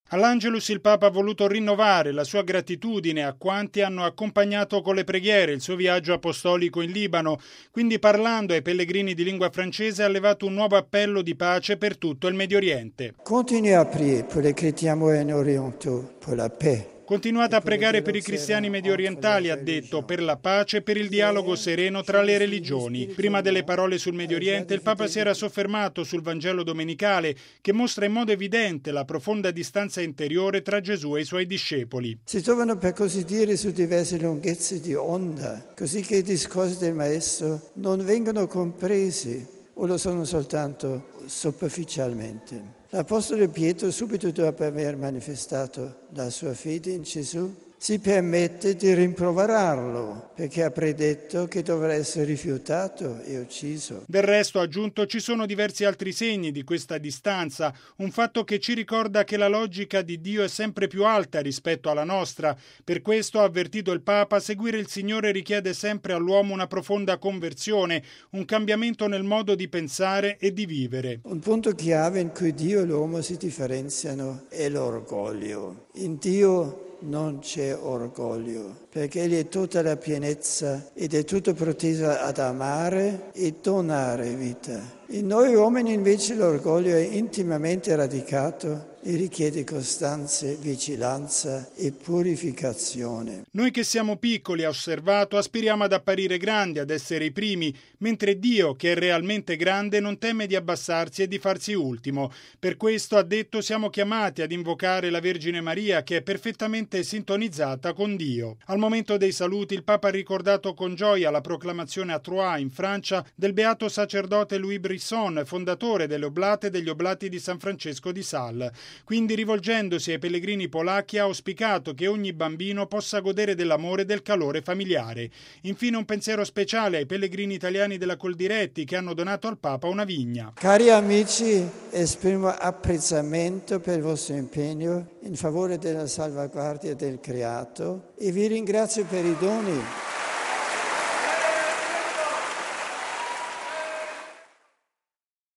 All'Angelus il Papa ha voluto rinnovare la sua gratitudine a quanti hanno accompagnato con le preghiere il suo viaggio apostolico in Libano, quindi parlando ai pellegrini di lingua francese ha levato un nuovo appello di pace per tutto il Medio Oriente. Continuez à prier pour les chrétiens moyen-orientaux, pour la paix. Continuate a pregare per i cristiani mediorientali, ha detto, per la pace e per il dialogo sereno tra le religioni. Prima delle parole sul Medio Oriente, il Papa si era soffermato sul Vangelo domenicale, che mostra in modo evidente la profonda distanza interiore tra Gesù e i suoi discepoli. Si trovano per così dire su diverse lunghezze di onda, così che i discorsi del Maestro non vengono compresi o lo sono soltanto superficialmente. L'Apostolo Pietro, subito dopo aver manifestato la sua fede in Gesù, si permette di rimproverarlo perché ha predetto che dovrà essere rifiutato e ucciso. Del resto, ha aggiunto, ci sono diversi altri segni di questa distanza, un fatto che ci ricorda che la logica di Dio è sempre più alta rispetto alla nostra. Per questo, ha avvertito il Papa, seguire il Signore richiede sempre all'uomo una profonda conversione, un cambiamento nel modo di pensare e di vivere. Un punto chiave in cui Dio e l'uomo si differenziano è l'orgoglio. In Dio non c'è orgoglio, perché Egli è tutta la pienezza ed è tutto proteso ad amare e donare vita. In noi uomini invece l'orgoglio è intimamente radicato e richiede costanza, vigilanza e purificazione. Noi che siamo piccoli, ha osservato, aspiriamo ad apparire grandi, ad essere i primi, mentre Dio, che è realmente grande, non teme di abbassarsi e di farsi ultimo. Per questo, ha detto, siamo chiamati ad invocare la Vergine Maria, che è perfettamente sintonizzata con Dio. Al momento dei saluti, il Papa ha ricordato con gioia la proclamazione a Troyes, in Francia, del beato sacerdote Louis Brisson, fondatore delle Oblate e degli Oblati di San Francesco di Sales. Quindi, rivolgendosi ai pellegrini polacchi, ha auspicato che ogni bambino possa godere dell'amore e del calore familiare. Infine un pensiero speciale ai pellegrini italiani della Coldiretti che hanno donato al Papa una vigna. Cari amici, esprimo apprezzamento per il vostro impegno in favore della salvaguardia del creato e vi ringrazio per i doni